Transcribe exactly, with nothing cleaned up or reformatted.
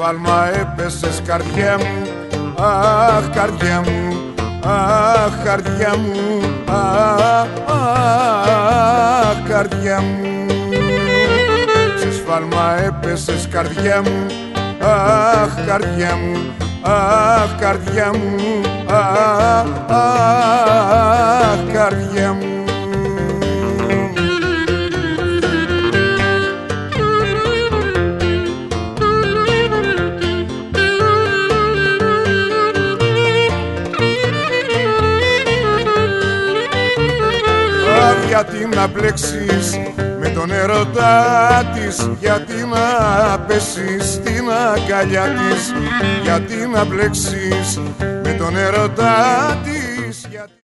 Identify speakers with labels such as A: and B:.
A: σφάλμα έπεσες καρδιά μου, αχ καρδιά μου, αχ καρδιά μου, αχ, αχ καρδιά μου. Σε σφάλμα έπεσες καρδιά μου, αχ καρδιά μου, αχ καρδιά μου, αχ, αχ καρδιά μου. Γιατί να μπλέξεις με τον ερωτά της, γιατί να πέσεις στην αγκαλιά της, γιατί να μπλέξεις με τον ερωτά της.